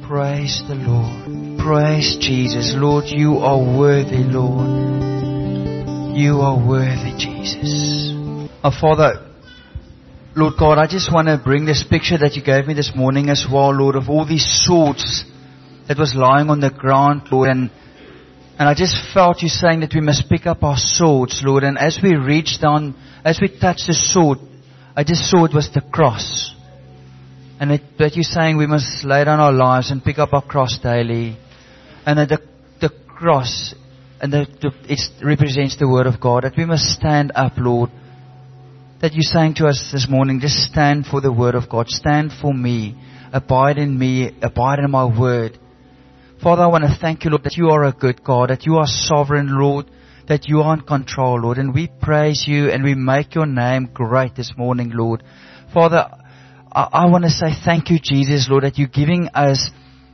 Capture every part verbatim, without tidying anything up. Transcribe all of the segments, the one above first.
Praise the Lord. Praise Jesus. Lord, you are worthy, Lord. You are worthy, Jesus. Our Father, Lord God, I just want to bring this picture that you gave me this morning as well, Lord, of all these swords that was lying on the ground, Lord. And, and I just felt you saying that we must pick up our swords, Lord. And as we reached down, as we touched the sword, I just saw it was the cross. And it, that you're saying we must lay down our lives and pick up our cross daily. And that the, the cross, and the, the, it represents the Word of God. That we must stand up, Lord. That you're saying to us this morning, just stand for the Word of God. Stand for me. Abide in me. Abide in my Word. Father, I want to thank you, Lord, that you are a good God. That you are sovereign, Lord. That you are in control, Lord. And we praise you and we make your name great this morning, Lord. Father, I, I want to say thank you, Jesus, Lord, that you're giving us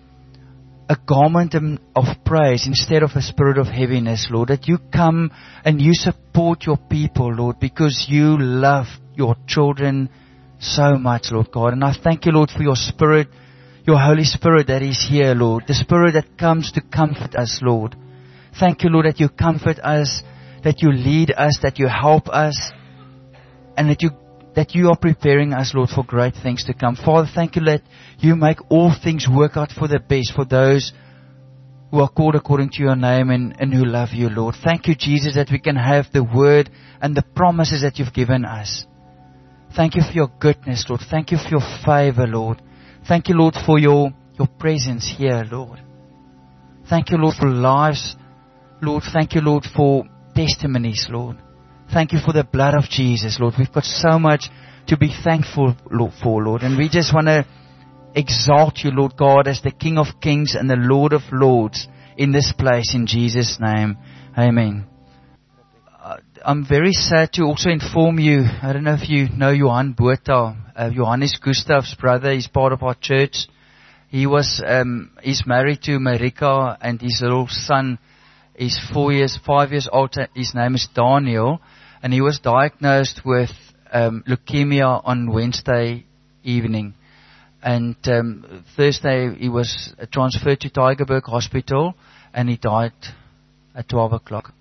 a garment of praise instead of a spirit of heaviness, Lord. That you come and you support your people, Lord, because you love your children so much, Lord God. And I thank you, Lord, for your Spirit, your Holy Spirit that is here, Lord. The Spirit that comes to comfort us, Lord. Thank you, Lord, that you comfort us, that you lead us, that you help us, and that you that you are preparing us, Lord, for great things to come. Father, thank you that you make all things work out for the best for those who are called according to your name and, and who love you, Lord. Thank you, Jesus, that we can have the word and the promises that you've given us. Thank you for your goodness, Lord. Thank you for your favor, Lord. Thank you, Lord, for your, your presence here, Lord. Thank you, Lord, for lives. Lord, thank you, Lord, for testimonies, Lord. Thank you for the blood of Jesus, Lord. We've got so much to be thankful for, Lord. And we just want to exalt you, Lord God, as the King of Kings and the Lord of Lords in this place, in Jesus' name. Amen. Uh, I'm very sad to also inform you, I don't know if you know Johan Botha, uh, Johannes Gustav's brother. He's part of our church. He was, um, he's married to Marika, and his little son is four years, five years old. His name is Daniel. And he was diagnosed with um, leukemia on Wednesday evening. And um, Thursday he was transferred to Tygerberg Hospital, and he died at twelve o'clock.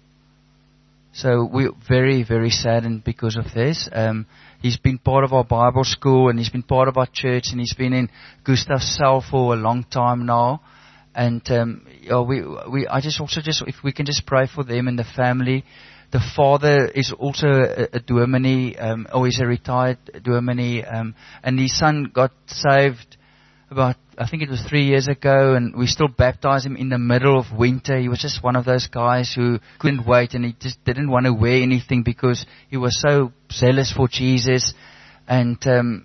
So we're very, very saddened because of this. Um, he's been part of our Bible school, and he's been part of our church, and he's been in Gustav's cell for a long time now. And um, yeah, we, we, I just also just, if we can just pray for them and the family. The father is also a, a dominee, um, or he's a retired dominee, um, and his son got saved about, I think it was three years ago, and we still baptized him in the middle of winter. He was just one of those guys who couldn't wait, and he just didn't want to wear anything because he was so zealous for Jesus, and um,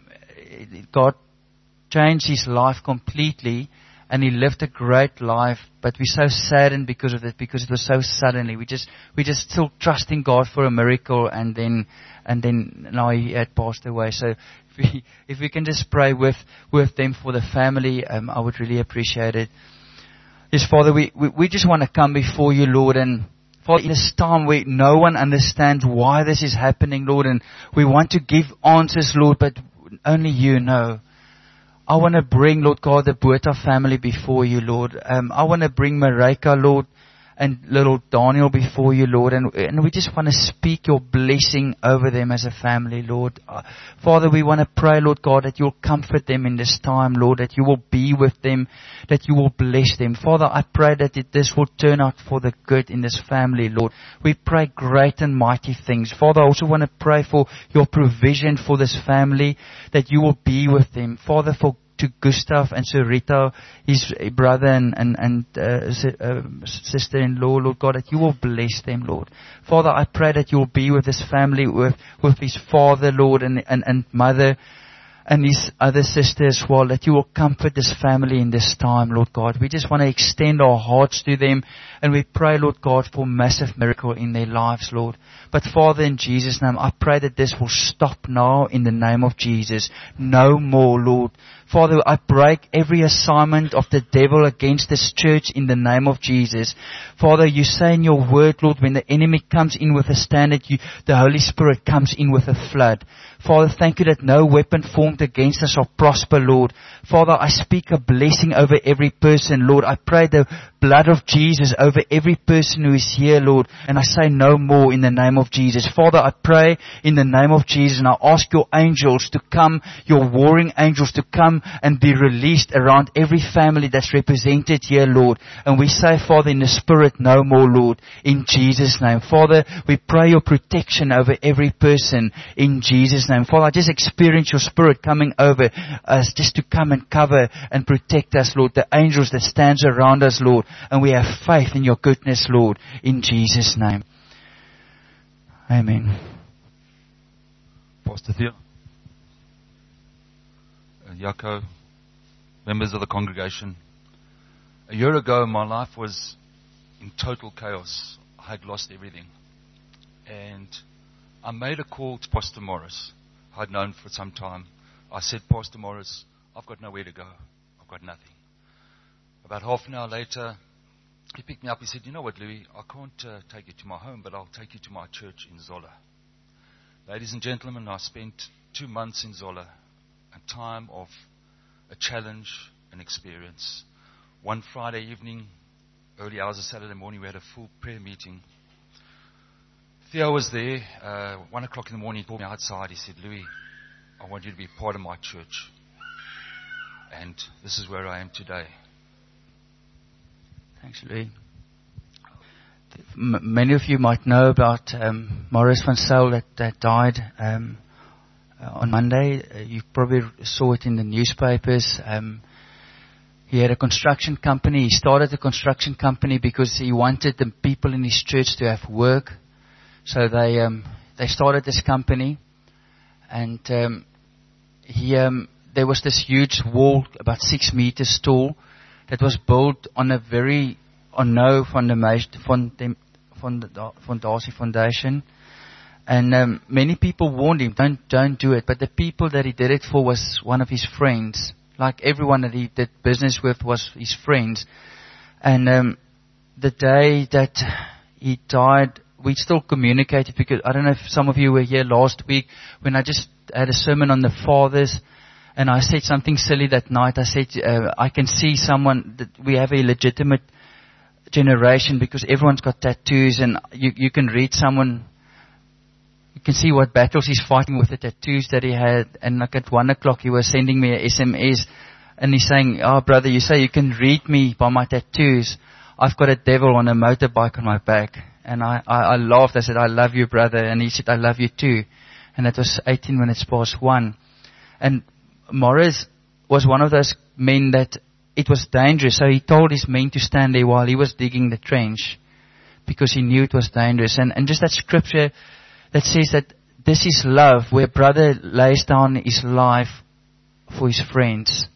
God changed his life completely. And he lived a great life, but we're so saddened because of it, because it was so suddenly. We just, we just still trusting God for a miracle, and then, and then now he had passed away. So if we, if we can just pray with, with them for the family, um, I would really appreciate it. Yes, Father, we, we, we just want to come before you, Lord, and Father, in this time where no one understands why this is happening, Lord, and we want to give answers, Lord, but only you know. I want to bring, Lord God, the Botha family before you, Lord. Um, I want to bring Marika, Lord, and little Daniel before you, Lord. And, and we just want to speak your blessing over them as a family, Lord. Uh, Father, we want to pray, Lord God, that you'll comfort them in this time, Lord, that you will be with them, that you will bless them. Father, I pray that it, this will turn out for the good in this family, Lord. We pray great and mighty things. Father, I also want to pray for your provision for this family, that you will be with them. Father, for to Gustav and Sarita, his brother and, and, and uh, uh, sister-in-law, Lord God, that you will bless them, Lord. Father, I pray that you will be with this family, with, with his father, Lord, and, and, and mother, and his other sister as well, that you will comfort this family in this time, Lord God. We just want to extend our hearts to them, and we pray, Lord God, for massive miracle in their lives, Lord. But Father, in Jesus' name, I pray that this will stop now in the name of Jesus. No more, Lord. Father, I break every assignment of the devil against this church in the name of Jesus. Father, you say in your word, Lord, when the enemy comes in with a standard, you, the Holy Spirit comes in with a flood. Father, thank you that no weapon formed against us shall prosper, Lord. Father, I speak a blessing over every person, Lord. I pray the blood of Jesus over every person who is here, Lord. And I say no more in the name of Jesus. Father, I pray in the name of Jesus, and I ask your angels to come, your warring angels to come and be released around every family that's represented here, Lord. And we say, Father, in the Spirit, no more, Lord, in Jesus' name. Father, we pray your protection over every person in Jesus' name. Father, I just experience your Spirit coming over us just to come and cover and protect us, Lord. The angels that stands around us, Lord. And we have faith in your goodness, Lord, in Jesus' name. Amen. Pastor Theo, uh, Jaco, members of the congregation. A year ago, my life was in total chaos. I had lost everything. And I made a call to Pastor Morris. I'd known for some time. I said, Pastor Morris, I've got nowhere to go. I've got nothing. About half an hour later, he picked me up. He said, you know what, Louis, I can't uh, take you to my home, but I'll take you to my church in Zola. Ladies and gentlemen, I spent two months in Zola, a time of a challenge, an experience. One Friday evening, early hours of Saturday morning, we had a full prayer meeting. Theo was there. Uh, one o'clock in the morning, he called me outside. He said, Louis, I want you to be part of my church. And this is where I am today. Thanks, Louis. M- many of you might know about um, Maurice van Zyl that, that died um, uh, on Monday. Uh, you probably saw it in the newspapers. Um, he had a construction company. He started a construction company because he wanted the people in his church to have work. So they um, they started this company, and um, he um, there was this huge wall about six meters tall that was built on a very on no foundation, foundation, and um, many people warned him, don't don't do it. But the people that he did it for was one of his friends. Like everyone that he did business with was his friends. And um, the day that he died, we still communicated, because I don't know if some of you were here last week when I just had a sermon on the fathers, and I said something silly that night. I said, uh, I can see someone, that we have a legitimate generation because everyone's got tattoos, and you, you can read someone, you can see what battles he's fighting with the tattoos that he had. And like at one o'clock he was sending me a S M S, and he's saying, oh brother, you say you can read me by my tattoos. I've got a devil on a motorbike on my back. And I, I, I laughed. I said, I love you, brother. And he said, I love you too. And it was eighteen minutes past one. And Morris was one of those men that it was dangerous. So he told his men to stand there while he was digging the trench, because he knew it was dangerous. And, and just that scripture that says that this is love, where brother lays down his life for his friends.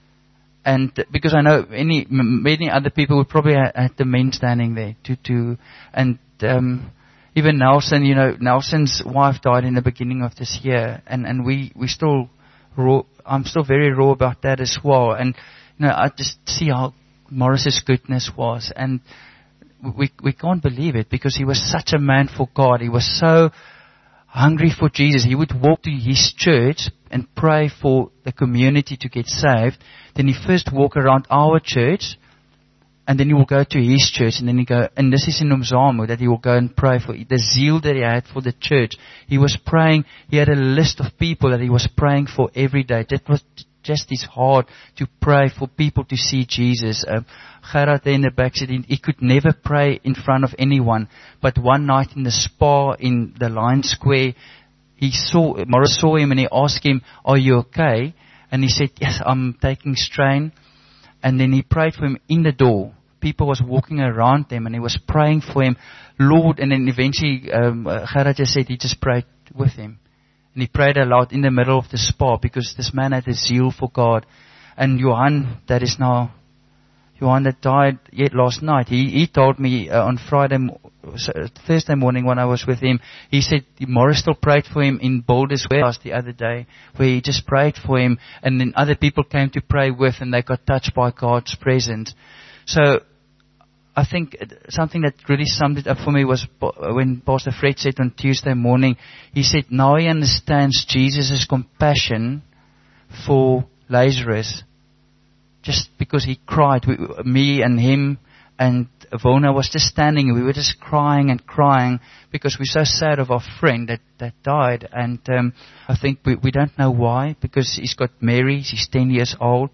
And because I know any, many other people would probably have the men standing there to, to, and, um, even Nelson, you know, Nelson's wife died in the beginning of this year, and, and we, we still raw, I'm still very raw about that as well. And, you know, I just see how Morris's goodness was, and we, we can't believe it, because he was such a man for God. He was so hungry for Jesus. He would walk to his church and pray for the community to get saved. Then he first walk around our church, and then he will go to his church, and then he go, and this is in Umzamo, that he will go and pray for the zeal that he had for the church. He was praying, he had a list of people that he was praying for every day. That was just his heart, to pray for people to see Jesus. Um, Gerard there in the back said he, he could never pray in front of anyone. But one night in the spa in the Lion Square, he saw, Morris saw him and he asked him, are you okay? And he said, yes, I'm taking strain. And then he prayed for him in the door. People was walking around him and he was praying for him, Lord. And then eventually, um, Gerard just said he just prayed with him. And he prayed aloud in the middle of the spa, because this man had a zeal for God. And Johan, that is now, Johan that died yet last night, he, he told me uh, on Friday Thursday morning when I was with him, he said Morris still prayed for him in Boulders West the other day, where he just prayed for him, and then other people came to pray with, and they got touched by God's presence. So I think something that really summed it up for me was when Pastor Fred said on Tuesday morning, he said now he understands Jesus' compassion for Lazarus, just because he cried. We, me and him and Vona was just standing, and we were just crying and crying because we're so sad of our friend that, that died. And um, I think we, we don't know why, because he's got Mary, she's ten years old.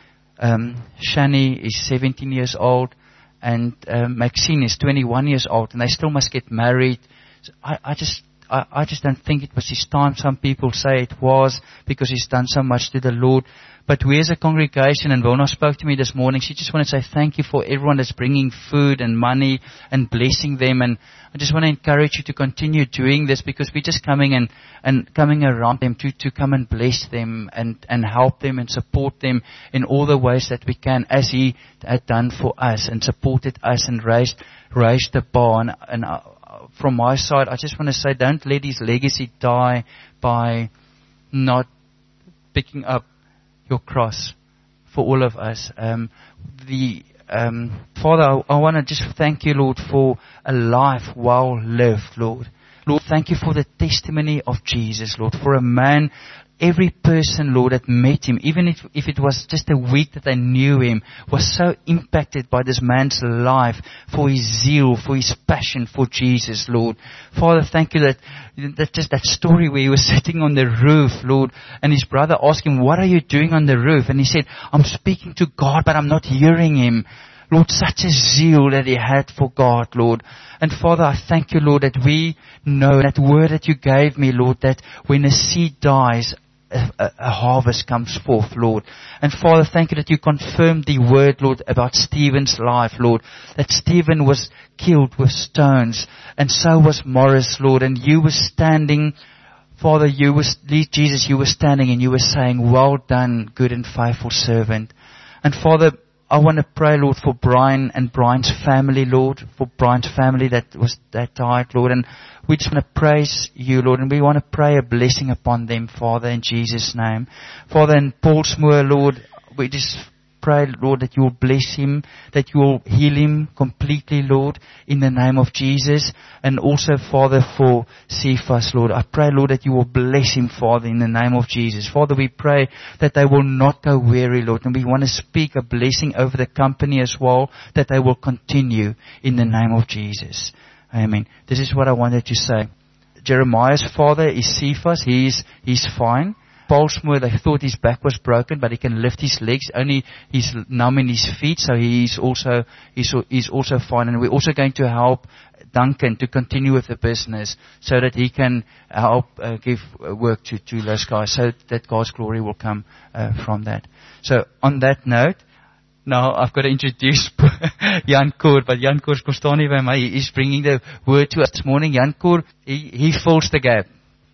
Um, Shani is seventeen years old. And um, Maxine is twenty-one years old, and they still must get married. So I, I just I, I just don't think it was his time. Some people say it was, because he's done so much to the Lord. But we as a congregation, and Wilna spoke to me this morning, she just wanted to say thank you for everyone that's bringing food and money and blessing them. And I just want to encourage you to continue doing this, because we're just coming and, and coming around them to, to come and bless them and, and help them and support them in all the ways that we can, as He had done for us and supported us and raised, raised the bar. And, and uh, from my side, I just want to say, don't let His legacy die by not picking up your cross for all of us. Um, the um, Father, I, I want to just thank you, Lord, for a life well lived, Lord. Lord, thank you for the testimony of Jesus, Lord, for a man, every person, Lord, that met him, even if, if it was just a week that they knew him, was so impacted by this man's life, for his zeal, for his passion for Jesus, Lord. Father, thank you that, that just that story where he was sitting on the roof, Lord, and his brother asked him, what are you doing on the roof? And he said, I'm speaking to God, but I'm not hearing Him. Lord, such a zeal that he had for God, Lord. And Father, I thank you, Lord, that we know that word that you gave me, Lord, that when a seed dies, A, a, a harvest comes forth, Lord. And Father, thank you that you confirmed the word, Lord, about Stephen's life, Lord. That Stephen was killed with stones, and so was Morris, Lord. And you were standing, Father, you were, Jesus, you were standing and you were saying, well done, good and faithful servant. And Father, I want to pray, Lord, for Brian and Brian's family, Lord, for Brian's family that was that died, Lord. And we just want to praise you, Lord, and we want to pray a blessing upon them, Father, in Jesus' name. Father, in Paulsmoor, Lord, we just pray, Lord, that you will bless him, that you will heal him completely, Lord, in the name of Jesus. And also, Father, for Cephas, Lord, I pray, Lord, that you will bless him, Father, in the name of Jesus. Father, we pray that they will not go weary, Lord, and we want to speak a blessing over the company as well, that they will continue in the name of Jesus. Amen. This is what I wanted to say. Jeremiah's father is Cephas. He's, he's fine. Paulsmoor, they thought his back was broken, but he can lift his legs. Only he's numb in his feet, so he's also, he's, he's also fine. And we're also going to help Duncan to continue with the business so that he can help uh, give work to, to those guys, so that God's glory will come uh, from that. So on that note, now I've got to introduce Jan Koor, but Jan Koor kon staan nie by my. He's bringing the word to us this morning. Jan Koor, he, he fills the gap.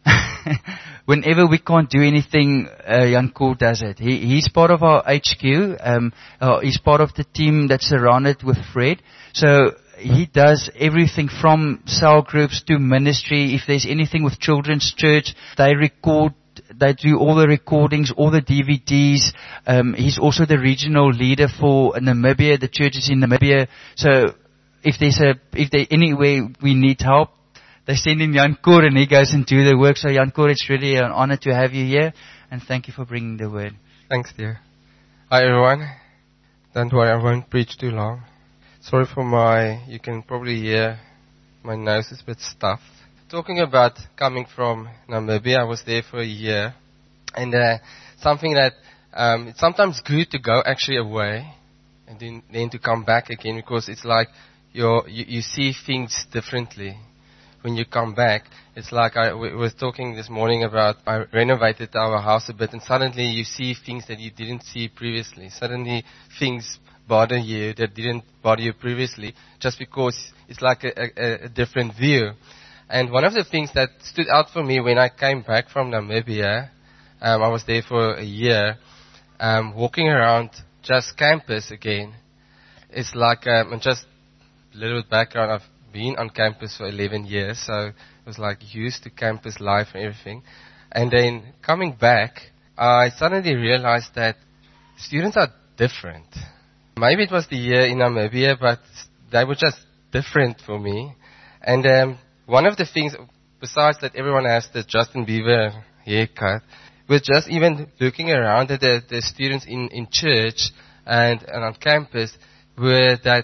Whenever we can't do anything, uh, Jan Koor does it. He, he's part of our H Q. Um, uh, he's part of the team that's surrounded with Fred. So he does everything from cell groups to ministry. If there's anything with Children's Church, they record. They do all the recordings, all the D V Ds. Um, he's also the regional leader for Namibia, the churches in Namibia. So if there's a, if there any way we need help, they send in Jan Koor and he goes and do the work. So Jan Koor, it's really an honor to have you here, and thank you for bringing the word. Thanks, dear. Hi, everyone. Don't worry, I won't preach too long. Sorry for my, you can probably hear my nose is a bit stuffed. Talking about coming from Namibia, I was there for a year, and uh, something that um, it's sometimes good to go actually away and then, then to come back again, because it's like you're, you you see things differently when you come back. It's like I we was talking this morning about I renovated our house a bit, and suddenly you see things that you didn't see previously. Suddenly things bother you that didn't bother you previously, just because it's like a, a, a different view. And one of the things that stood out for me when I came back from Namibia, um, I was there for a year, um, walking around just campus again. It's like, um, and just a little bit background, I've been on campus for eleven years, so it was like used to campus life and everything. And then coming back, I suddenly realized that students are different. Maybe it was the year in Namibia, but they were just different for me. And um, one of the things, besides that everyone has the Justin Bieber haircut, was just even looking around at the, the students in, in church and, and on campus, were that,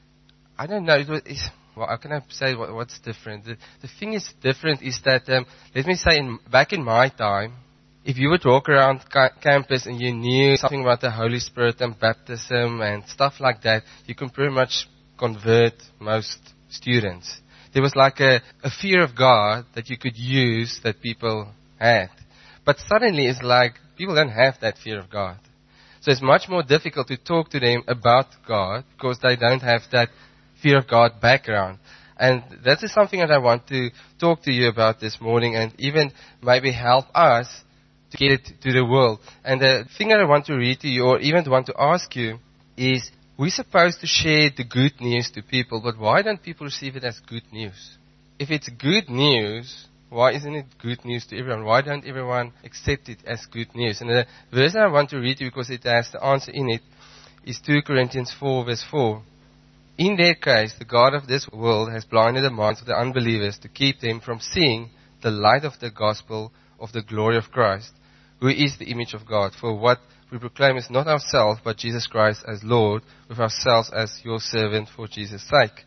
I don't know, it was, it's, well, how can I say what, what's different? The, the thing is different is that, um, let me say, in, back in my time, if you would walk around ca- campus and you knew something about the Holy Spirit and baptism and stuff like that, you can pretty much convert most students. There was like a, a fear of God that you could use that people had. But suddenly it's like people don't have that fear of God. So it's much more difficult to talk to them about God because they don't have that fear of God background. And that is something that I want to talk to you about this morning and even maybe help us to get it to the world. And the thing that I want to read to you or even want to ask you is, we're supposed to share the good news to people, but why don't people receive it as good news? If it's good news, why isn't it good news to everyone? Why don't everyone accept it as good news? And the verse that I want to read to you, because it has the answer in it, is two Corinthians four verse four. In their case, the God of this world has blinded the minds of the unbelievers to keep them from seeing the light of the gospel of the glory of Christ, who is the image of God. For what we proclaim is not ourselves, but Jesus Christ as Lord, with ourselves as your servant for Jesus' sake.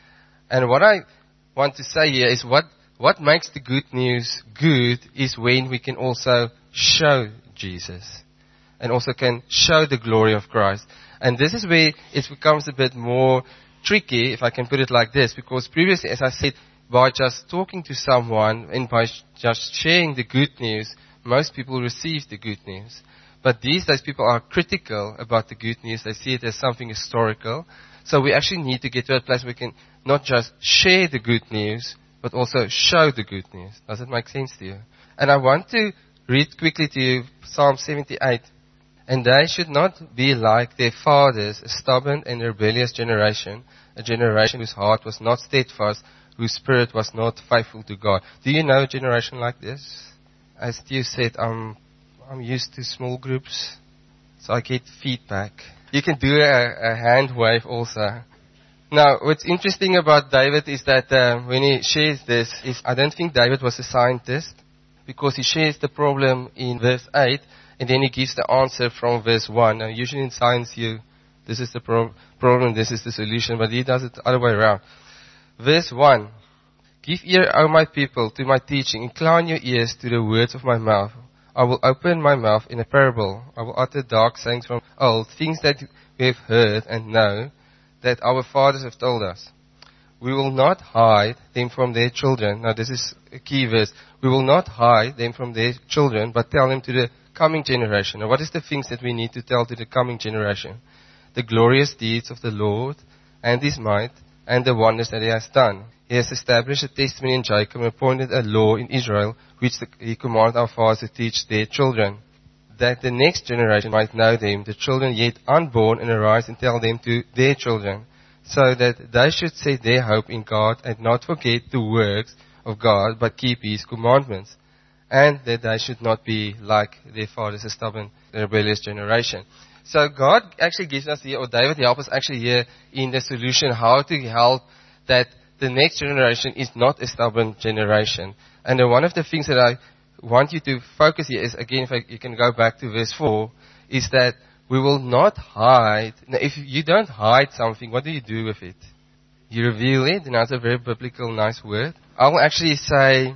And what I want to say here is what, what makes the good news good is when we can also show Jesus. And also can show the glory of Christ. And this is where it becomes a bit more tricky, if I can put it like this, because previously, as I said, by just talking to someone and by just sharing the good news, most people receive the good news. But these days people are critical about the good news. They see it as something historical. So we actually need to get to a place where we can not just share the good news, but also show the good news. Does it make sense to you? And I want to read quickly to you Psalm seventy-eight. And they should not be like their fathers, a stubborn and rebellious generation, a generation whose heart was not steadfast, whose spirit was not faithful to God. Do you know a generation like this? As Stu said, I'm, I'm used to small groups, so I get feedback. You can do a, a hand wave also. Now, what's interesting about David is that uh, when he shares this, is I don't think David was a scientist, because he shares the problem in verse eight, and then he gives the answer from verse one. Now, usually in science, you, this is the pro- problem, this is the solution, but he does it the other way around. Verse one, give ear, O my people, to my teaching. Incline your ears to the words of my mouth. I will open my mouth in a parable. I will utter dark sayings from old, things that we have heard and know, that our fathers have told us. We will not hide them from their children. Now, this is a key verse. We will not hide them from their children, but tell them to the coming generation. Now, what is the things that we need to tell to the coming generation? The glorious deeds of the Lord and His might and the wonders that He has done. He has established a testimony in Jacob and appointed a law in Israel, which the, He commanded our fathers to teach their children, that the next generation might know them, the children yet unborn, and arise and tell them to their children, so that they should set their hope in God and not forget the works of God, but keep His commandments, and that they should not be like their fathers, a stubborn, rebellious generation. So God actually gives us here, or David helps us actually here in the solution, how to help that the next generation is not a stubborn generation. And uh, one of the things that I want you to focus here is, again, if I, you can go back to verse four, is that we will not hide. Now, if you don't hide something, what do you do with it? You reveal it, and that's a very biblical, nice word. I will actually say,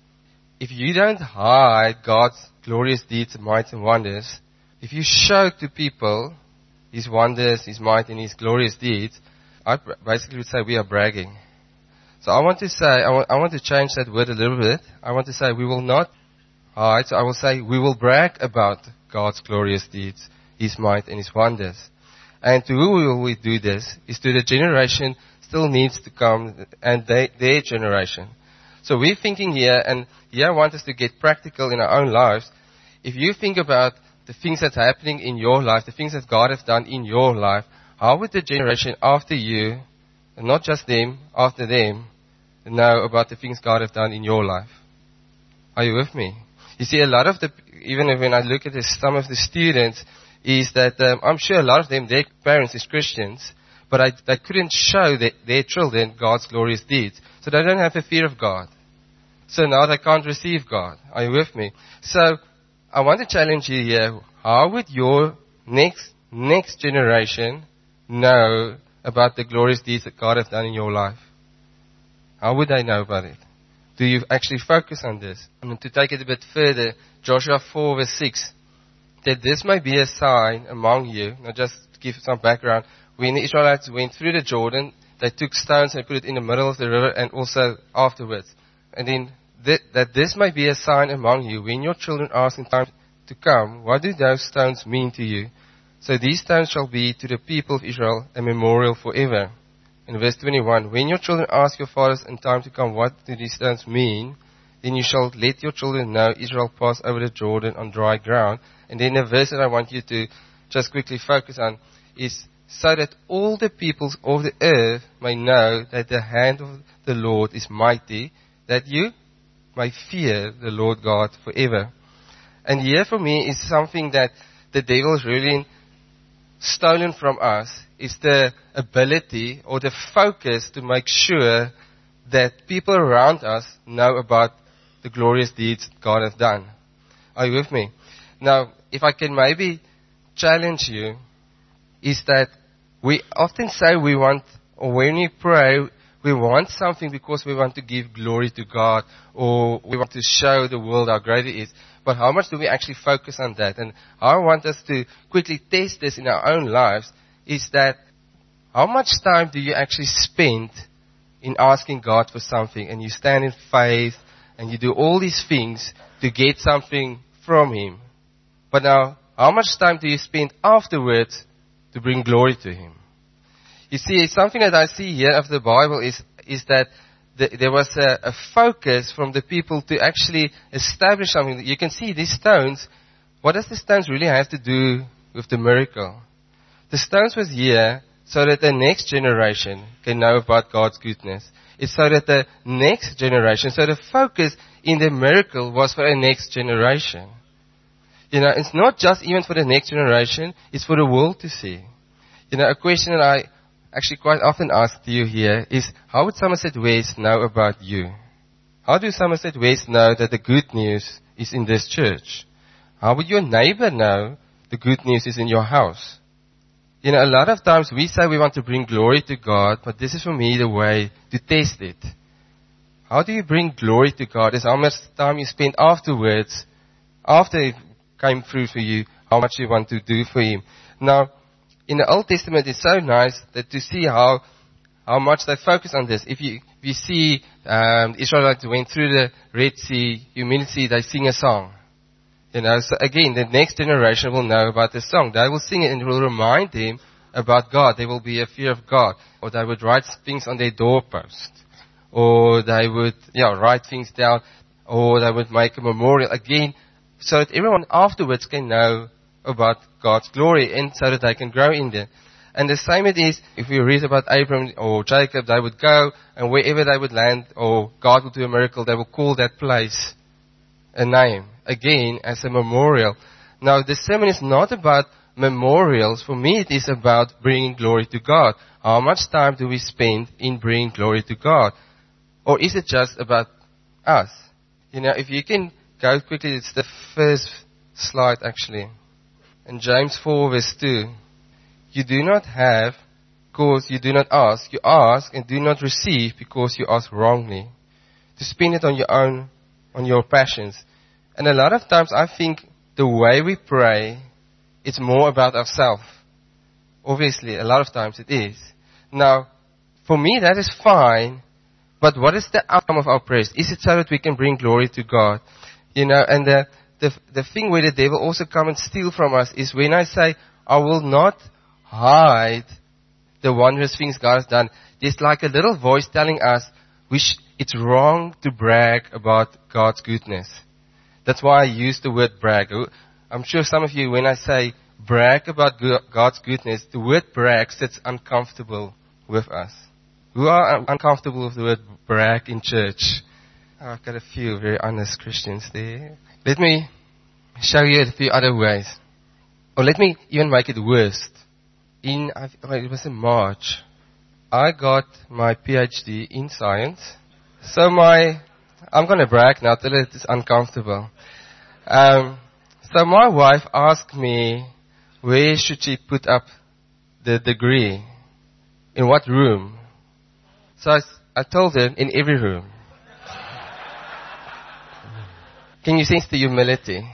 if you don't hide God's glorious deeds, might, and wonders, if you show to people His wonders, His might, and His glorious deeds, I basically would say we are bragging. So I want to say, I want, I want to change that word a little bit. I want to say we will not hide, so I will say we will brag about God's glorious deeds, His might, and His wonders. And to who will we do this? Is to the generation still needs to come, and they, their generation. So we're thinking here, and here I want us to get practical in our own lives. If you think about the things that's happening in your life, the things that God has done in your life, how would the generation after you and not just them, after them, know about the things God has done in your life. Are you with me? You see, a lot of the, even when I look at this, some of the students, is that um, I'm sure a lot of them, their parents is Christians, but I, they couldn't show the, their children God's glorious deeds. So they don't have a fear of God. So now they can't receive God. Are you with me? So I want to challenge you here. How would your next next generation know about the glorious deeds that God has done in your life? How would they know about it? Do you actually focus on this? And to take it a bit further, Joshua four verse six, that this may be a sign among you. Now just to give some background, when the Israelites went through the Jordan, they took stones and put it in the middle of the river and also afterwards. And then th- that this may be a sign among you. When your children ask in time to come, what do those stones mean to you? So these stones shall be to the people of Israel a memorial forever. In verse twenty-one, when your children ask your fathers in time to come, what do these stones mean? Then you shall let your children know Israel passed over the Jordan on dry ground. And then the verse that I want you to just quickly focus on is, so that all the peoples of the earth may know that the hand of the Lord is mighty, that you may fear the Lord God forever. And here for me is something that the devil has really stolen from us, is the ability or the focus to make sure that people around us know about the glorious deeds God has done. Are you with me? Now, if I can maybe challenge you, is that we often say we want, or when we pray, we want something because we want to give glory to God, or we want to show the world how great it is. But how much do we actually focus on that? And how I want us to quickly test this in our own lives is that how much time do you actually spend in asking God for something, and you stand in faith and you do all these things to get something from Him? But now, how much time do you spend afterwards to bring glory to Him? You see, something that I see here of the Bible is, is that the, there was a, a focus from the people to actually establish something. You can see these stones. What does the stones really have to do with the miracle? The stones was here so that the next generation can know about God's goodness. It's so that the next generation, so the focus in the miracle was for the next generation. You know, it's not just even for the next generation, it's for the world to see. You know, a question that I actually quite often ask you here is, how would Somerset West know about you? How do Somerset West know that the good news is in this church? How would your neighbor know the good news is in your house? You know, a lot of times we say we want to bring glory to God, but this is for me the way to test it. How do you bring glory to God? Is how much time you spend afterwards, after it came through for you, how much you want to do for Him. Now, in the Old Testament, it's so nice that to see how how much they focus on this. If you if you see um, the Israelites went through the Red Sea, you immediately they sing a song. You know, so again, the next generation will know about this song. They will sing it and it will remind them about God. There will be a fear of God. Or they would write things on their doorpost. Or they would, yeah, write things down. Or they would make a memorial again, so that everyone afterwards can know about God's glory and so that they can grow in there. And the same it is, if we read about Abraham or Jacob, they would go and wherever they would land or God would do a miracle, they would call that place a name, again, as a memorial. Now, the sermon is not about memorials. For me, it is about bringing glory to God. How much time do we spend in bringing glory to God? Or is it just about us? You know, if you can go quickly, it's the first slide actually. In James four verse two, you do not have because you do not ask. You ask and do not receive because you ask wrongly, to spend it on your own, on your passions. And a lot of times I think the way we pray, it's more about ourselves. Obviously, a lot of times it is. Now, for me that is fine, but what is the outcome of our prayers? Is it so that we can bring glory to God? You know, and the, the, the thing where the devil also come and steal from us is when I say, I will not hide the wondrous things God has done. There's like a little voice telling us we sh- it's wrong to brag about God's goodness. That's why I use the word brag. I'm sure some of you, when I say brag about God's goodness, the word brag sits uncomfortable with us. Who are un- uncomfortable with the word brag in church? Oh, I've got a few very honest Christians there. Let me show you a few other ways. Or let me even make it worse. In, it was in March, I got my PhD in science. So my, I'm going to brag now till it is uncomfortable. Um, so my wife asked me, where should she put up the degree? In what room? So I, I told her, in every room. Can you sense the humility?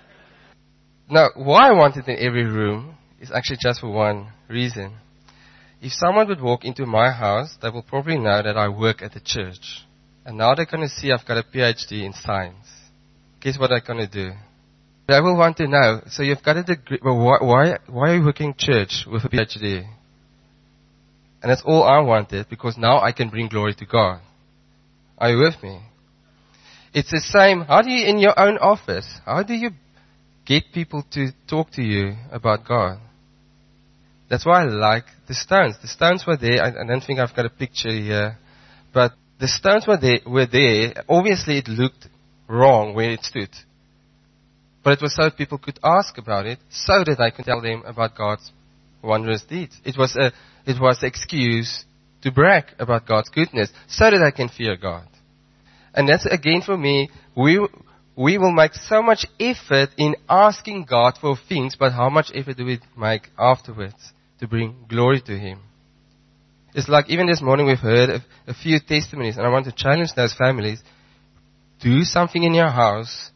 Now, why I want it in every room is actually just for one reason. If someone would walk into my house, they will probably know that I work at the church. And now they're going to see I've got a PhD in science. Guess what they're going to do? They will want to know, so you've got a degree, well, why, why, why are you working in church with a PhD? And that's all I wanted, because now I can bring glory to God. Are you with me? It's the same, how do you, in your own office, how do you get people to talk to you about God? That's why I like the stones. The stones were there. I, I don't think I've got a picture here. But the stones were there, were there. Obviously it looked wrong where it stood. But it was so people could ask about it, so that I could tell them about God's wondrous deeds. It was a, it was an excuse to brag about God's goodness, so that I can fear God. And that's again for me, we, we will make so much effort in asking God for things, but how much effort do we make afterwards to bring glory to Him? It's like even this morning we've heard a, a few testimonies, and I want to challenge those families. Do something in your house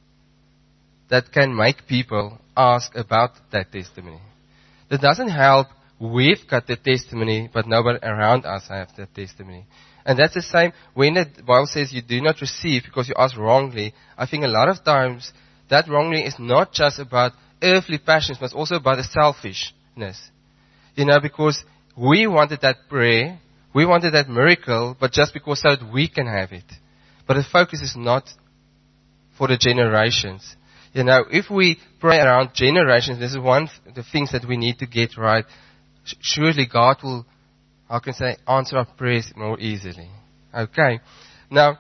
that can make people ask about that testimony. That doesn't help. We've got the testimony, but nobody around us have that testimony. And that's the same when the Bible says you do not receive because you ask wrongly. I think a lot of times that wrongly is not just about earthly passions, but it's also about the selfishness. You know, because we wanted that prayer, we wanted that miracle, but just because so that we can have it. But the focus is not for the generations. You know, if we pray around generations, this is one of the things that we need to get right. Surely God will, how can I say, answer our prayers more easily. Okay. Now,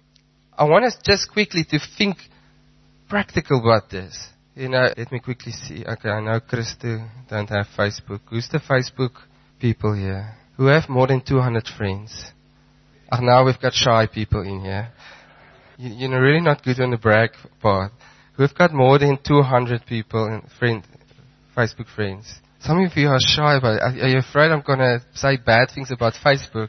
I want us just quickly to think practical about this. You know, let me quickly see. Okay, I know Christo don't have Facebook. Who's the Facebook people here? Who have more than two hundred friends? Ah, now we've got shy people in here. You, you're really not good on the brag part. We've got more than two hundred people and friend, Facebook friends. Some of you are shy about it. Are, are you afraid I'm going to say bad things about Facebook?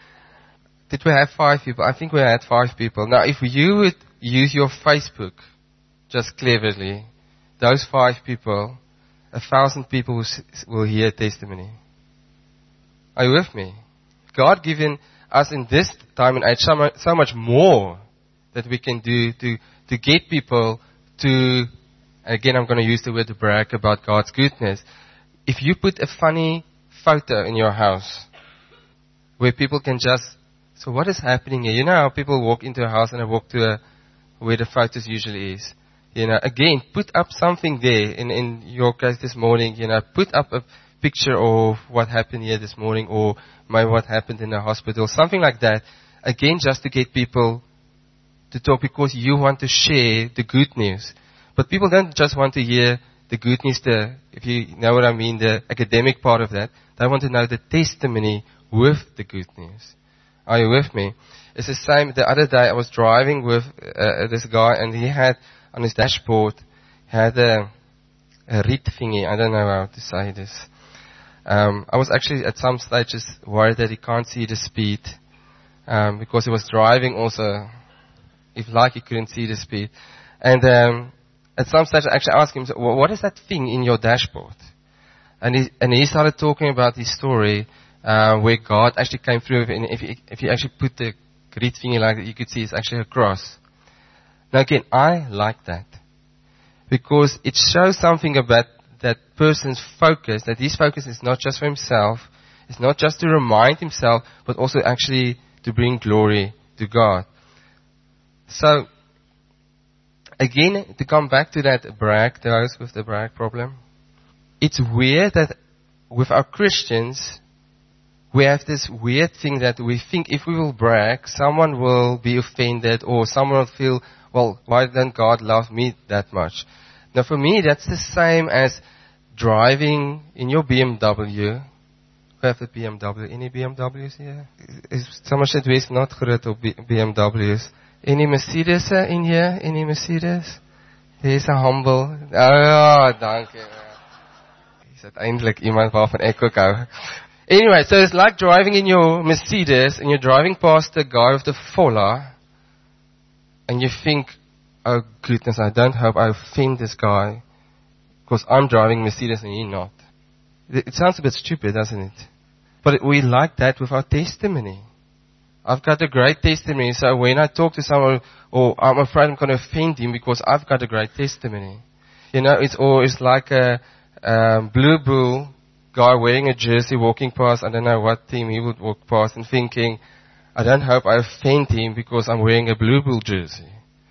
Did we have five people? I think we had five people. Now, if you would use your Facebook just cleverly, those five people, a thousand people will, will hear testimony. Are you with me? God given us in this time and age so much, so much more that we can do to, to get people to, again I'm going to use the word to brag about God's goodness. If you put a funny photo in your house where people can just, so what is happening here? You know how people walk into a house and they walk to a, where the photos usually is. You know, again, put up something there. In, in your case this morning, you know, put up a picture of what happened here this morning or maybe what happened in the hospital, something like that. Again, just to get people to talk because you want to share the good news. But people don't just want to hear the good news, the, if you know what I mean, the academic part of that. They want to know the testimony with the good news. Are you with me? It's the same. The other day I was driving with uh, this guy and he had on his dashboard, had a, a reed thingy. I don't know how to say this. Um, I was actually at some stages worried that he can't see the speed um, because he was driving also. If like he couldn't see the speed. And um, at some stage I actually asked him, well, what is that thing in your dashboard? And he, and he started talking about his story uh, where God actually came through. And if you, if you actually put the reed finger like that, you could see it's actually a cross. Now again, I like that. Because it shows something about that person's focus, that his focus is not just for himself, it's not just to remind himself, but also actually to bring glory to God. So, again, to come back to that brag, those with the brag problem, it's weird that with our Christians, we have this weird thing that we think if we will brag, someone will be offended or someone will feel, well, why doesn't God love me that much? Now for me, that's the same as driving in your B M W. Who have the B M W? Any B M Ws here? Is Somerset West not groot op B M Ws? Any Mercedes in here? Any Mercedes? There's a humble. Oh, dankie. Is uiteindelik iemand waarvan ek ook hou. Anyway, so it's like driving in your Mercedes and you're driving past the guy with the Fola and you think, oh goodness, I don't hope I offend this guy because I'm driving Mercedes and you're not. It sounds a bit stupid, doesn't it? But we like that with our testimony. I've got a great testimony, so when I talk to someone, or I'm afraid I'm going to offend him because I've got a great testimony. You know, it's or it's like a um, Blue Bull guy wearing a jersey walking past, I don't know what team he would walk past, and thinking, I don't hope I offend him because I'm wearing a Blue Bull jersey.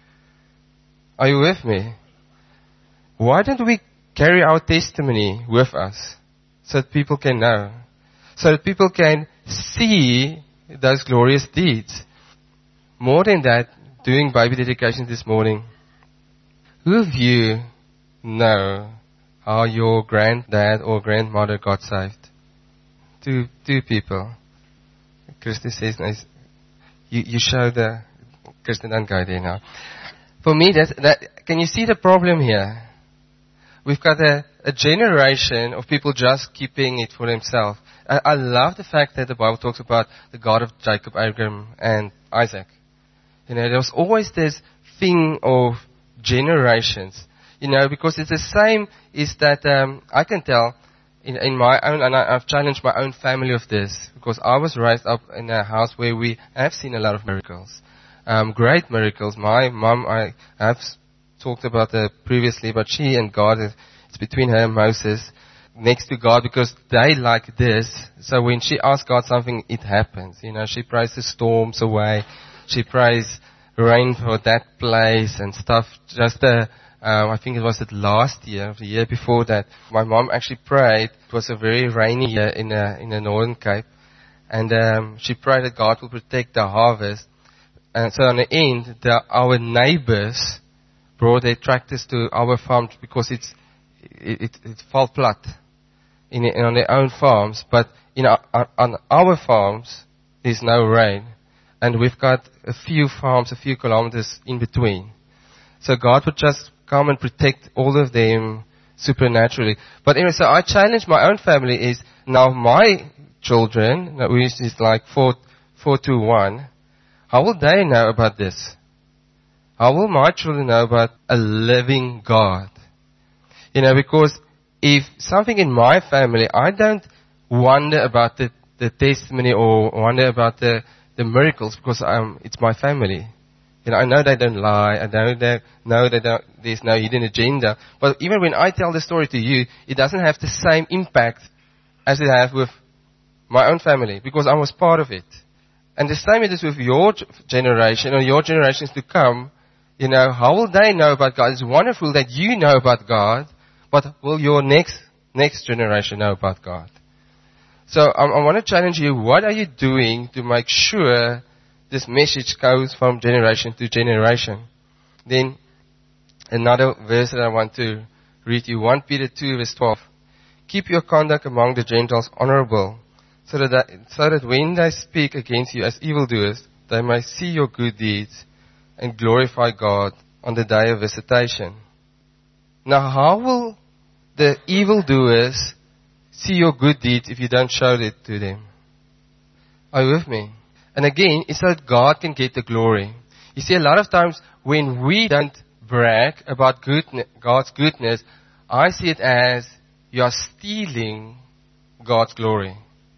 Are you with me? Why don't we carry our testimony with us so that people can know? So that people can see those glorious deeds. More than that, doing baby dedications this morning, who of you know how your granddad or grandmother got saved? Two, two people. Christy says, nice. You, you show the, Christy, don't go there now. For me, that's, that, can you see the problem here? We've got a, a generation of people just keeping it for themselves. I, I love the fact that the Bible talks about the God of Jacob, Abraham, and Isaac. You know, there was always this thing of generations. You know, because it's the same is that um, I can tell in, in my own, and I, I've challenged my own family of this, because I was raised up in a house where we have seen a lot of miracles. Um, great miracles. My mom, I have talked about her previously, but she and God, it's between her and Moses, next to God, because they like this. So when she asks God something, it happens. You know, she prays the storms away. She prays rain for that place and stuff. Just uh, um, I think it was it last year, or the year before that, my mom actually prayed. It was a very rainy year in a, in the Northern Cape, and um, she prayed that God will protect the harvest. And so on the end, the, our neighbors brought their tractors to our farm because it's it, it, it fell flat in, in on their own farms. But in our, on our farms, there's no rain, and we've got a few farms, a few kilometers in between. So God would just come and protect all of them supernaturally. But anyway, so I challenge my own family is now my children, which is like four, four to one. How will they know about this? How will my children know about a living God? You know, because if something in my family, I don't wonder about the, the testimony or wonder about the, the miracles because um, it's my family. You know, I know they don't lie. I know they know that don't, there's no hidden agenda. But even when I tell the story to you, it doesn't have the same impact as it has with my own family because I was part of it. And the same it is with your generation or your generations to come. You know, how will they know about God? It's wonderful that you know about God, but will your next next generation know about God? So I, I want to challenge you, what are you doing to make sure this message goes from generation to generation? Then another verse that I want to read you, First Peter two verse twelve. Keep your conduct among the Gentiles honorable, so that, that so that when they speak against you as evildoers, they may see your good deeds and glorify God on the day of visitation. Now, how will the evildoers see your good deeds if you don't show it to them? Are you with me? And again, it's so that God can get the glory. You see, a lot of times when we don't brag about goodness, God's goodness, I see it as you are stealing God's glory.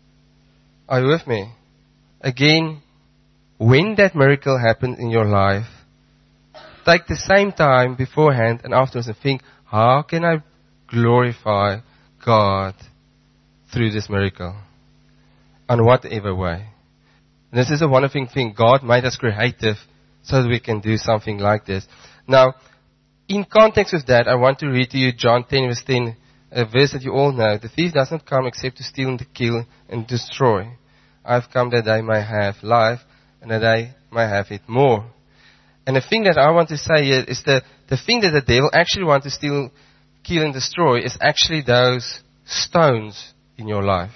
Are you with me? Again, when that miracle happens in your life, take the same time beforehand and afterwards and think, how can I glorify God through this miracle? On whatever way. And this is a wonderful thing. God made us creative so that we can do something like this. Now, in context with that, I want to read to you John ten verse ten, a verse that you all know. The thief does not come except to steal and to kill and destroy. I've come that they may have life and that they may have it more. And the thing that I want to say here is that the thing that the devil actually wants to steal, kill and destroy is actually those stones in your life.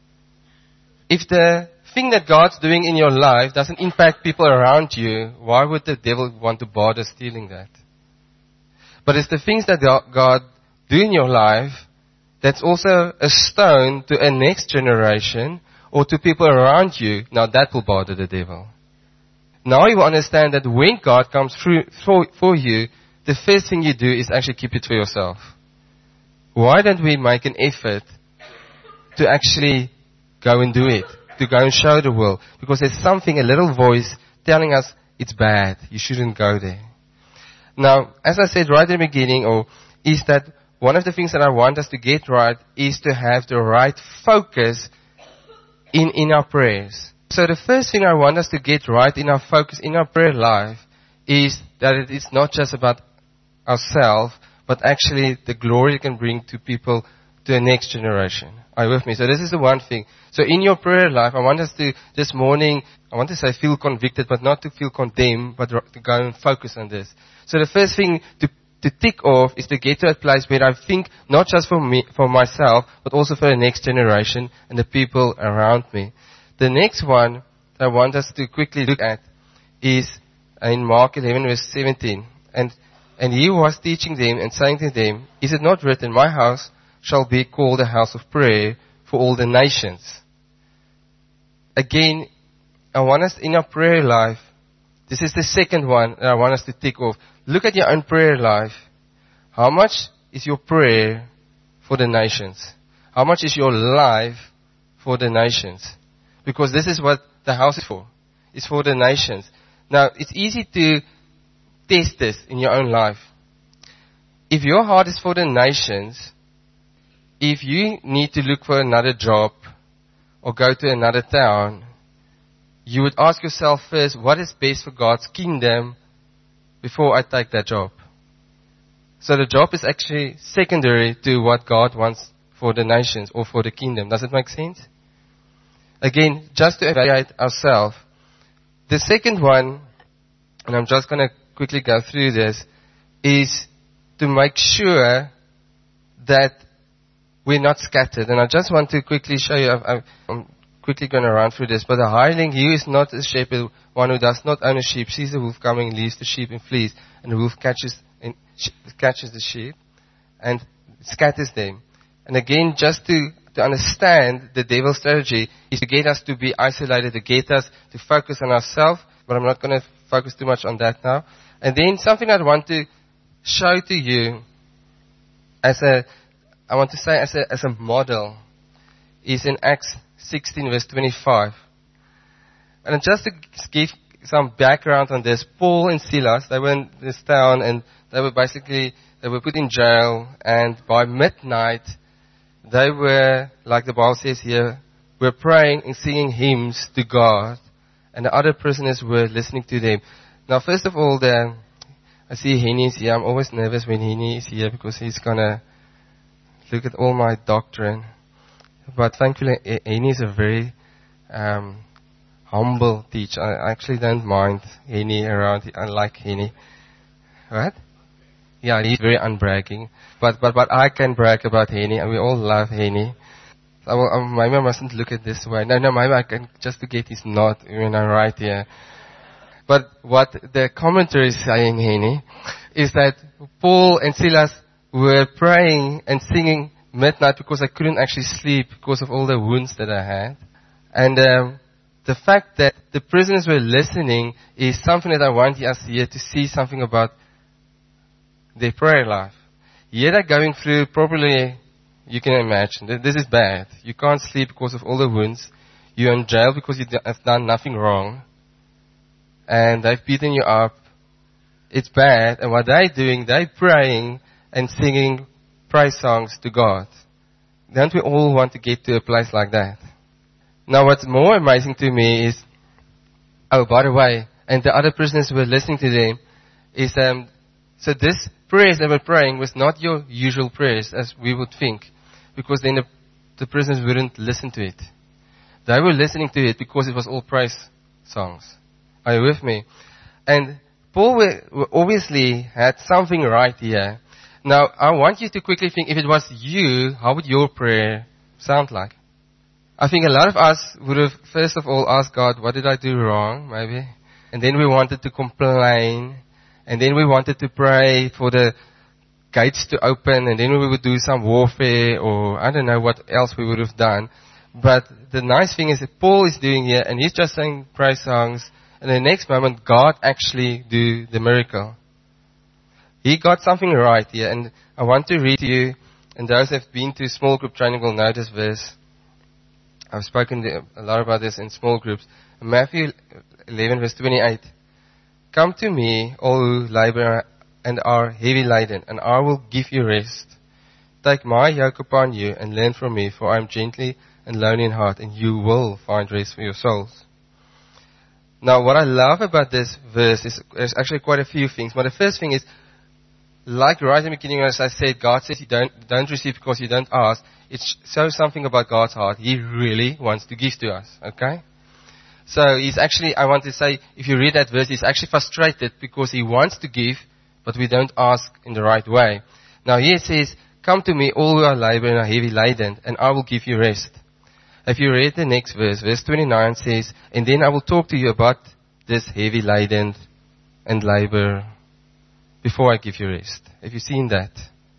If the thing that God's doing in your life doesn't impact people around you, why would the devil want to bother stealing that? But it's the things that God do in your life that's also a stone to a next generation or to people around you. Now that will bother the devil. Now you will understand that when God comes through for, for you, the first thing you do is actually keep it for yourself. Why don't we make an effort to actually go and do it? To go and show the world? Because there's something, a little voice telling us it's bad. You shouldn't go there. Now, as I said right in the beginning, or is that one of the things that I want us to get right is to have the right focus in, in our prayers. So the first thing I want us to get right in our focus, in our prayer life, is that it is not just about ourselves, but actually the glory it can bring to people, to the next generation. Are you with me? So this is the one thing. So in your prayer life, I want us to, this morning, I want to say feel convicted, but not to feel condemned, but to go and focus on this. So the first thing to, to tick off is to get to a place where I think not just for me, for myself, but also for the next generation and the people around me. The next one that I want us to quickly look at is in Mark eleven verse seventeen. And, and he was teaching them and saying to them, is it not written, my house shall be called a house of prayer for all the nations? Again, I want us in our prayer life, this is the second one that I want us to tick off. Look at your own prayer life. How much is your prayer for the nations? How much is your life for the nations? Because this is what the house is for. It's for the nations. Now, it's easy to test this in your own life. If your heart is for the nations, if you need to look for another job or go to another town, you would ask yourself first, what is best for God's kingdom before I take that job? So the job is actually secondary to what God wants for the nations or for the kingdom. Does it make sense? Again, just to evaluate ourselves. The second one, and I'm just going to quickly go through this, is to make sure that we're not scattered. And I just want to quickly show you, I'm, I'm quickly going to run through this, but the hireling, he is not a shepherd, one who does not own a sheep, sees the wolf coming, leaves the sheep and flees, and the wolf catches, and sh- catches the sheep and scatters them. And again, just to, to understand the devil's strategy is to get us to be isolated, to get us to focus on ourselves, but I'm not going to focus too much on that now. And then something I want to show to you as a, I want to say as a, as a model is in Acts sixteen verse twenty-five. And just to give some background on this, Paul and Silas, they were in this town and they were basically, they were put in jail, and by midnight, they were, like the Bible says here, were praying and singing hymns to God, and the other prisoners were listening to them. Now, first of all, the, I see Henny is here. I'm always nervous when Henny is here because he's gonna look at all my doctrine. But thankfully, Henny is a very um, humble teacher. I actually don't mind Henny around. I like Henny. What? Yeah, he's very unbragging. But but but I can brag about Henny, and we all love Henny. So I will, um, maybe I mustn't look at this way. No, no, maybe I can just to get his nod when I write here. But what the commentary is saying, Henny, is that Paul and Silas were praying and singing midnight because I couldn't actually sleep because of all the wounds that I had. And um, the fact that the prisoners were listening is something that I want us here to see something about their prayer life. Here they're going through probably, you can imagine, this is bad. You can't sleep because of all the wounds. You're in jail because you have done nothing wrong. And they've beaten you up. It's bad. And what they're doing, they're praying and singing praise songs to God. Don't we all want to get to a place like that? Now what's more amazing to me is, oh, by the way, and the other prisoners were listening to them, is, um, so this prayers they were praying was not your usual prayers as we would think, because then the, the prisoners wouldn't listen to it. They were listening to it because it was all praise songs. Are you with me? And Paul obviously had something right here. Now, I want you to quickly think, if it was you, how would your prayer sound like? I think a lot of us would have, first of all, asked God, what did I do wrong, maybe? And then we wanted to complain. And then we wanted to pray for the gates to open. And then we would do some warfare, or I don't know what else we would have done. But the nice thing is that Paul is doing here, and he's just saying praise songs. And the next moment, God actually do the miracle. He got something right here, and I want to read to you, and those who have been to small group training will know this verse. I've spoken a lot about this in small groups. Matthew eleven verse twenty-eight. Come to me, all who labor and are heavy laden, and I will give you rest. Take my yoke upon you and learn from me, for I am gently and lowly in heart, and you will find rest for your souls. Now, what I love about this verse is there's actually quite a few things. But the first thing is, like right in the beginning, as I said, God says you don't, don't receive because you don't ask. It shows something about God's heart. He really wants to give to us, okay? So he's actually, I want to say, if you read that verse, he's actually frustrated because he wants to give, but we don't ask in the right way. Now here it says, come to me, all who are labor and are heavy laden, and I will give you rest. If you read the next verse, verse twenty-nine says, and then I will talk to you about this heavy laden and labor before I give you rest. Have you seen that?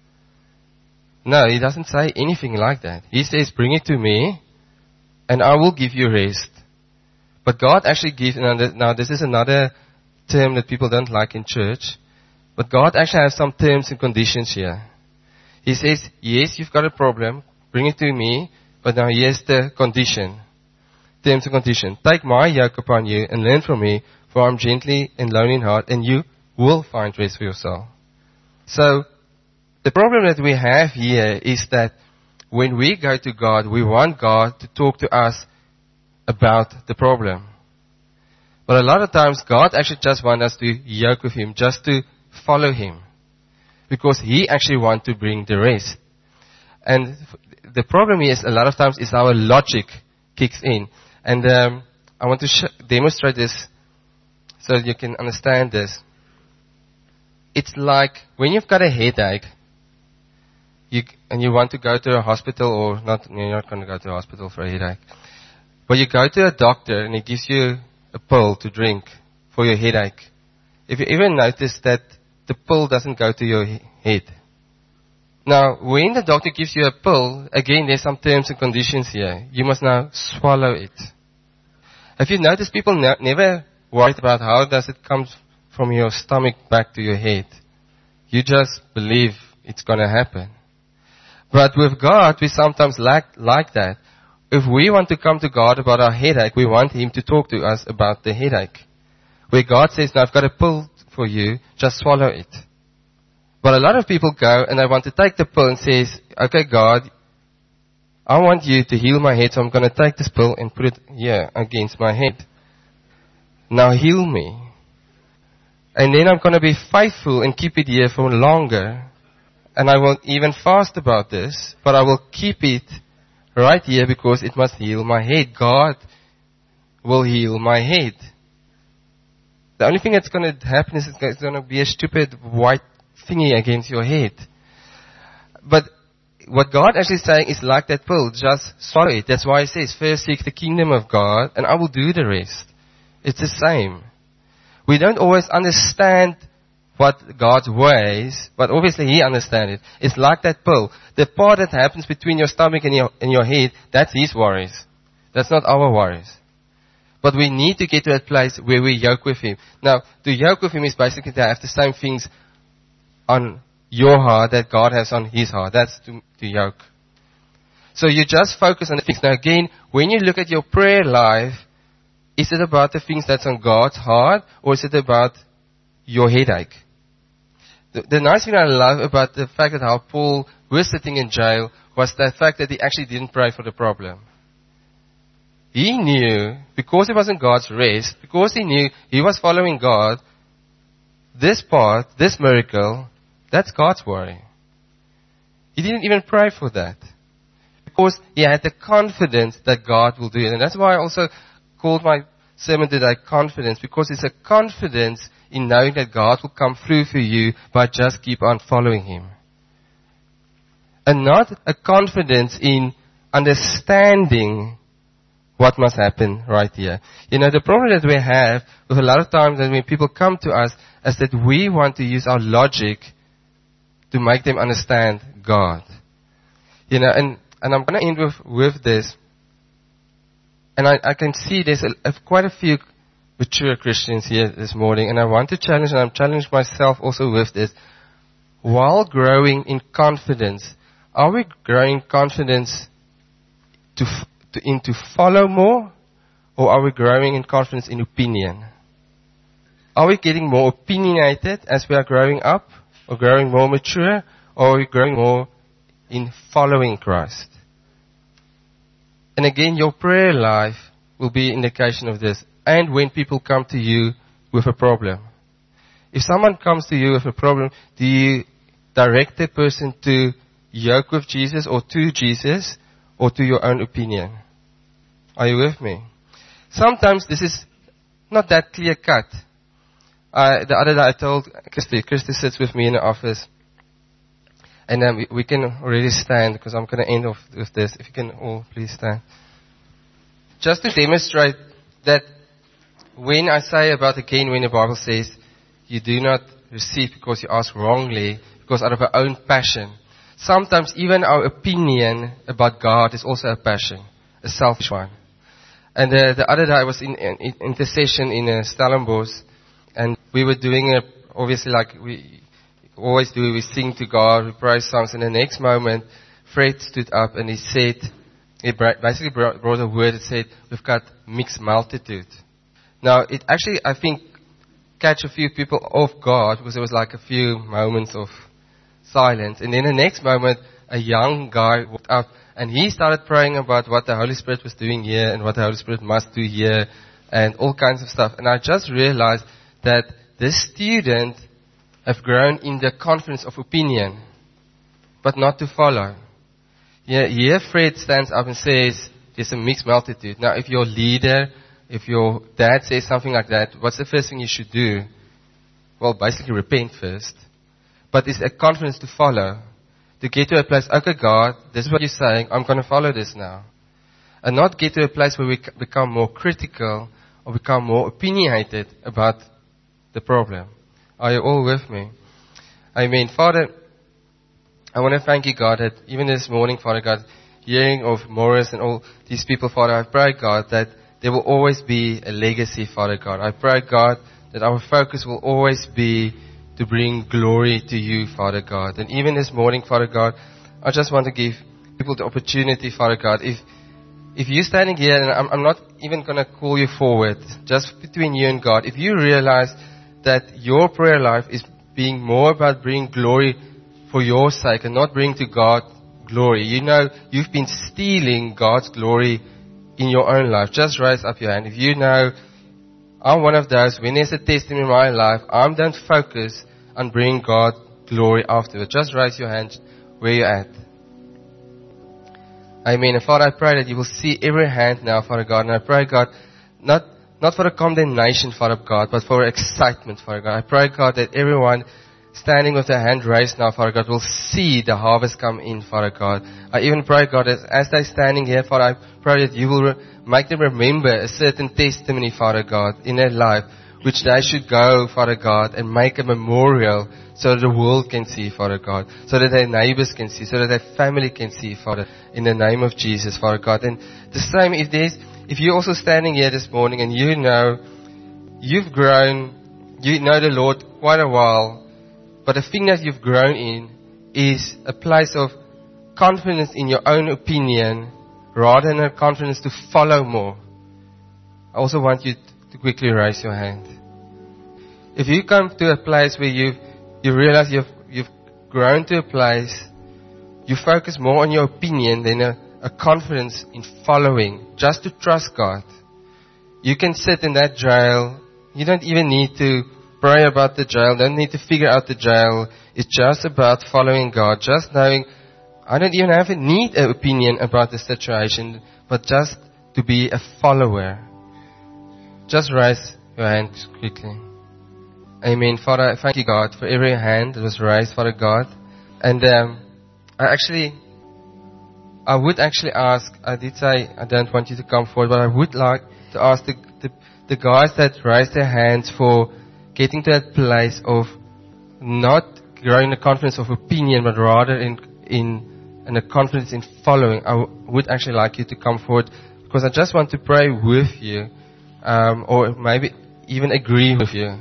No, he doesn't say anything like that. He says, bring it to me, and I will give you rest. But God actually gives, now this is another term that people don't like in church, but God actually has some terms and conditions here. He says, yes, you've got a problem, bring it to me, but now here's the condition. Terms and condition. Take my yoke upon you and learn from me, for I'm gently and lowly in heart, and you will find rest for your soul. So, the problem that we have here is that when we go to God, we want God to talk to us about the problem. But a lot of times, God actually just wants us to yoke with Him, just to follow Him. Because He actually wants to bring the rest. And the problem is, a lot of times, is our logic kicks in. And um, I want to sh- demonstrate this so that you can understand this. It's like when you've got a headache, you, and you want to go to a hospital, or not, you're not going to go to a hospital for a headache. But you go to a doctor and he gives you a pill to drink for your headache. If you ever notice that the pill doesn't go to your he- head. Now, when the doctor gives you a pill, again, there's some terms and conditions here. You must now swallow it. Have you noticed people ne- never worried about how does it come from your stomach back to your head? You just believe it's going to happen. But with God, we sometimes lack like that. If we want to come to God about our headache, we want Him to talk to us about the headache. Where God says, now I've got a pill for you, just swallow it. But a lot of people go and they want to take the pill and says, okay God, I want you to heal my head, so I'm going to take this pill and put it here against my head. Now heal me. And then I'm going to be faithful and keep it here for longer. And I won't even fast about this, but I will keep it right here because it must heal my head. God will heal my head. The only thing that's going to happen is it's going to be a stupid white thingy against your head. But what God actually is saying is like that pill, just swallow it. That's why He says, first seek the kingdom of God and I will do the rest. It's the same. We don't always understand what God's ways, but obviously He understands it. It's like that pill. The part that happens between your stomach and your, and your head, that's His worries. That's not our worries. But we need to get to that place where we yoke with Him. Now, to yoke with Him is basically to have the same things on your heart that God has on His heart. That's to, to yoke. So you just focus on the things. Now again, when you look at your prayer life, is it about the things that's on God's heart, or is it about your headache? The, the nice thing I love about the fact that how Paul was sitting in jail was the fact that he actually didn't pray for the problem. He knew, because it wasn't God's rest, because he knew he was following God, this part, this miracle, that's God's worry. He didn't even pray for that. because he had the confidence that God will do it. And that's why I also called my sermon today Confidence, because it's a confidence in knowing that God will come through for you by just keep on following Him. And not a confidence in understanding what must happen right here. You know, the problem that we have with a lot of times that when people come to us is that we want to use our logic to make them understand God. You know, and, and I'm going to end with, with this. And I, I can see there's a, a, quite a few mature Christians here this morning, and I want to challenge, and I'm challenging myself also with this. While growing in confidence, are we growing confidence to, to in to follow more, or are we growing in confidence in opinion? Are we getting more opinionated as we are growing up, or growing more mature, or are we growing more in following Christ? And again, your prayer life will be an indication of this. And when people come to you with a problem. If someone comes to you with a problem, do you direct the person to yoke with Jesus or to Jesus or to your own opinion? Are you with me? Sometimes this is not that clear cut. Uh, the other day I told Christy, Christy sits with me in the office. And um, we, we can already stand because I'm going to end off with this. If you can all please stand. Just to demonstrate that when I say about again when the Bible says you do not receive because you ask wrongly, because out of our own passion. Sometimes even our opinion about God is also a passion, a selfish one. And uh, the other day I was in, in, in intercession in uh, Stellenbosch, and we were doing a, obviously like we always do, we sing to God, we praise songs, and the next moment Fred stood up and he said, he basically brought, brought a word that said, we've got mixed multitude. Now, it actually, I think, catch a few people off guard because there was like a few moments of silence. And then the next moment, a young guy walked up and he started praying about what the Holy Spirit was doing here and what the Holy Spirit must do here and all kinds of stuff. And I just realized that this student have grown in the confidence of opinion, but not to follow. Yeah, here Fred stands up and says, there's a mixed multitude. Now, if your leader, if your dad says something like that, what's the first thing you should do? Well, basically repent first. But it's a confidence to follow. To get to a place, okay God, this is what you're saying, I'm going to follow this now. And not get to a place where we become more critical or become more opinionated about the problem. Are you all with me? I mean, Father, I want to thank you, God, that even this morning, Father God, hearing of Morris and all these people, Father, I pray, God, that there will always be a legacy, Father God. I pray, God, that our focus will always be to bring glory to you, Father God. And even this morning, Father God, I just want to give people the opportunity, Father God. If if you're standing here, and I'm, I'm not even going to call you forward, just between you and God, if you realize that your prayer life is being more about bringing glory for your sake and not bringing to God glory, you know you've been stealing God's glory in your own life. Just raise up your hand. If you know, I'm one of those, when there's a testimony in my life, I don't focus on bringing God glory afterwards. Just raise your hand where you're at. Amen. And Father, I pray that you will see every hand now, Father God. And I pray, God, not not for a condemnation, Father God, but for excitement, Father God. I pray, God, that everyone standing with their hand raised now, Father God, will see the harvest come in, Father God. I even pray, God, that as they're standing here, Father, I pray that you will re- make them remember a certain testimony, Father God, in their life, which they should go, Father God, and make a memorial so that the world can see, Father God, so that their neighbors can see, so that their family can see, Father, in the name of Jesus, Father God. And the same, if there's, if you're also standing here this morning and you know, you've grown, you know the Lord quite a while, but the thing that you've grown in is a place of confidence in your own opinion rather than a confidence to follow more. I also want you to quickly raise your hand. If you come to a place where you've, you realize you've, you've grown to a place, you focus more on your opinion than a, a confidence in following, just to trust God. You can sit in that jail. You don't even need to pray about the jail. Don't need to figure out the jail. It's just about following God. Just knowing, I don't even have a need an opinion about the situation, but just to be a follower. Just raise your hand quickly. Amen. Father, thank you, God, for every hand that was raised, Father God. And um, I actually, I would actually ask, I did say I don't want you to come forward, but I would like to ask the, the, the guys that raised their hands for getting to that place of not growing a confidence of opinion, but rather in, in, in a confidence in following. I w- would actually like you to come forward, because I just want to pray with you, um, or maybe even agree with you.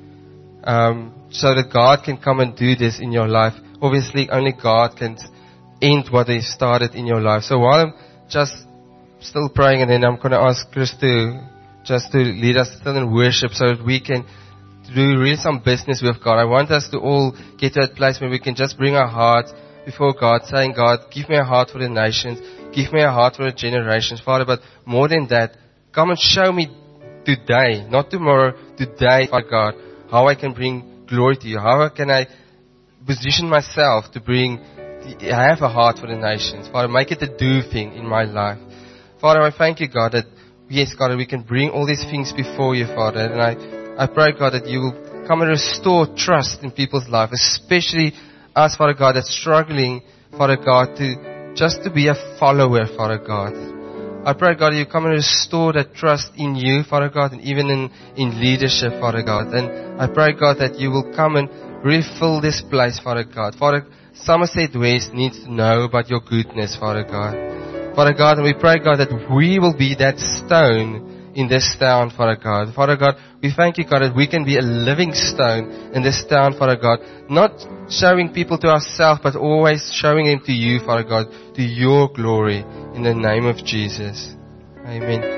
Um, so that God can come and do this in your life. Obviously, only God can end what He started in your life. So while I'm just still praying, and then I'm going to ask Chris to just to lead us still in worship, so that we can do really some business with God. I want us to all get to that place where we can just bring our heart before God, saying, God, give me a heart for the nations, give me a heart for the generations, Father. But more than that, come and show me today, not tomorrow, today, Father God, how I can bring glory to you. How can I position myself to bring, I have a heart for the nations. Father, make it a do thing in my life. Father, I thank you, God, that, yes, God, that we can bring all these things before you, Father. And I, I pray, God, that you will come and restore trust in people's life, especially us, Father God, that's struggling, Father God, to just to be a follower, Father God. I pray, God, that you come and restore that trust in you, Father God, and even in, in leadership, Father God. And I pray, God, that you will come and refill this place, Father God. Father, Somerset West needs to know about your goodness, Father God. Father God, and we pray, God, that we will be that stone in this town, Father God. Father God, we thank you, God, that we can be a living stone in this town, Father God. Not showing people to ourselves, but always showing them to you, Father God, to your glory, in the name of Jesus. Amen.